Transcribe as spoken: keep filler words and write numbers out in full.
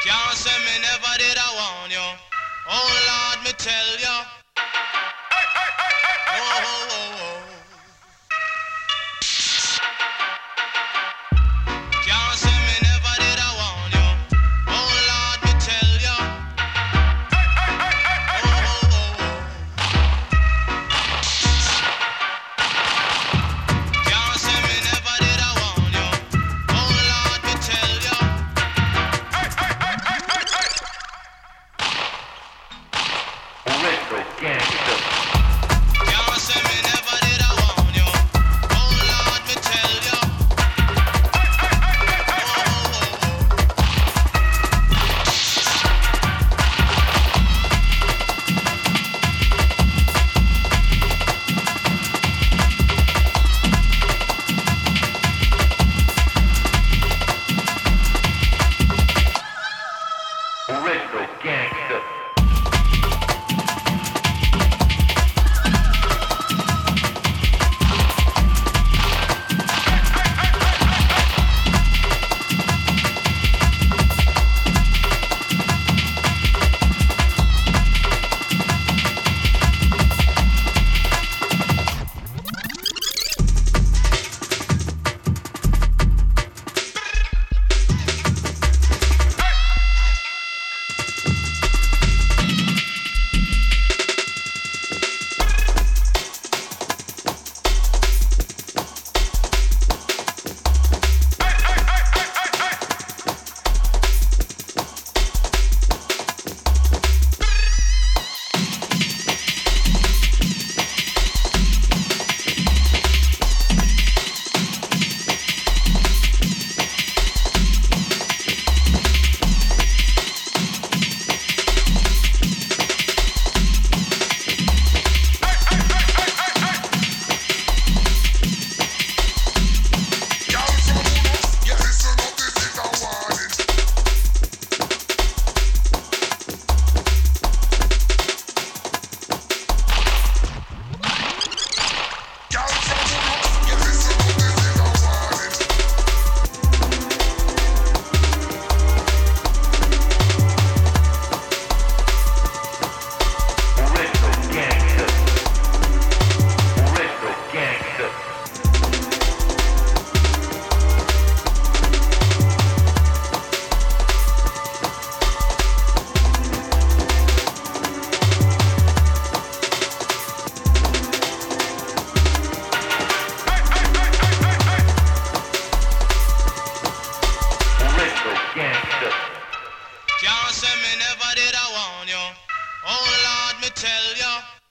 Can't say me never did I warn you. Oh Lord, me tell you. Oh, oh, oh, oh. Can't say me never did I warn you. Oh Lord, me tell you. Oh, oh, oh, oh. Can't say me never did I warn you. Oh Lord, me tell you. Retro gangster. Can't say me never did I warn you. Oh Lord, me tell you. Oh, oh, oh, oh. Retro gangster. Retro gangster. Retro gangster. Retro gangster. Can't say me never did I warn you. Oh Lord, me tell you.